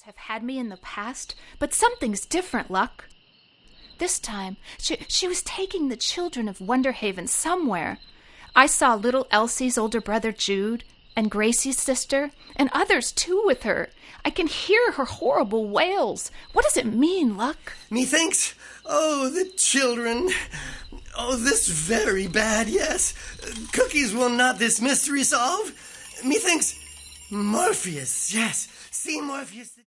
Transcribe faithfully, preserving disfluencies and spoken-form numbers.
have had me in the past, but something's different, Luck. This time, she, she was taking the children of Wonderhaven somewhere. I saw little Elsie's older brother Jude, and Gracie's sister, and others too with her. I can hear her horrible wails. What does it mean, Luck? Methinks, oh, the children. Oh, this very bad, yes. Cookies will not this mystery solve. Methinks, Morpheus, yes. See Morpheus...